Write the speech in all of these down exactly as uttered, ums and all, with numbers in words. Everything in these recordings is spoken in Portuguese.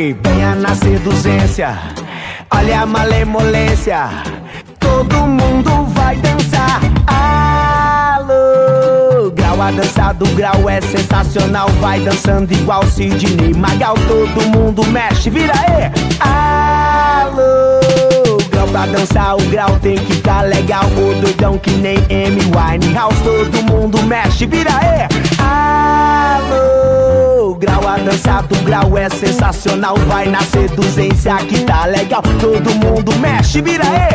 Ei, venha na seduzência, olha a malemolência, todo mundo vai dançar. Alô, grau, a dança do grau é sensacional, vai dançando igual Sidney Magal, todo mundo mexe, vira aí. Alô, grau, pra dançar o grau tem que tá legal, o doidão que nem Amy Winehouse, todo mundo mexe, vira aí. Alô, grau, a dança do grau é sensacional, vai na seduzência que tá legal, todo mundo mexe, vira aí.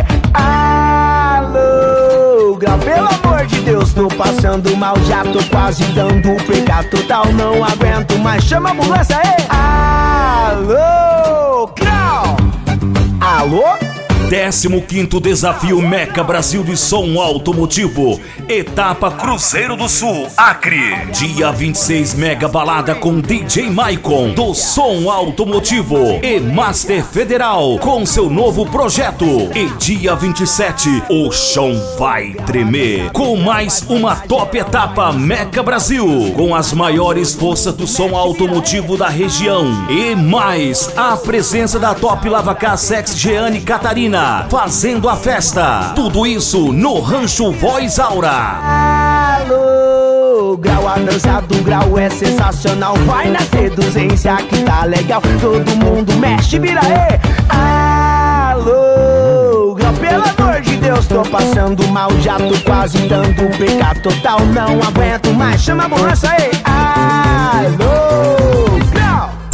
Alô, grau, pelo amor de Deus, tô passando mal, já tô quase dando pecado total, não aguento mais, chama a ambulância aí. Alô, grau. Alô? décimo quinto Desafio Meca Brasil de Som Automotivo, etapa Cruzeiro do Sul, Acre. Dia vinte e seis, mega balada com D J Maicon do Som Automotivo e Master Federal com seu novo projeto. E dia vinte e sete, o chão vai tremer com mais uma top etapa Meca Brasil, com as maiores forças do som automotivo da região e mais a presença da Top Lavacar Sex Jeane Catarina fazendo a festa. Tudo isso no Rancho Voz Aura. Alô, grau, a dança do grau é sensacional, vai na seduzência que tá legal, todo mundo mexe, vira aí. Alô, grau, pelo amor de Deus, tô passando mal, já tô quase dando pecado total, não aguento mais, chama a ambulância aí. Alô.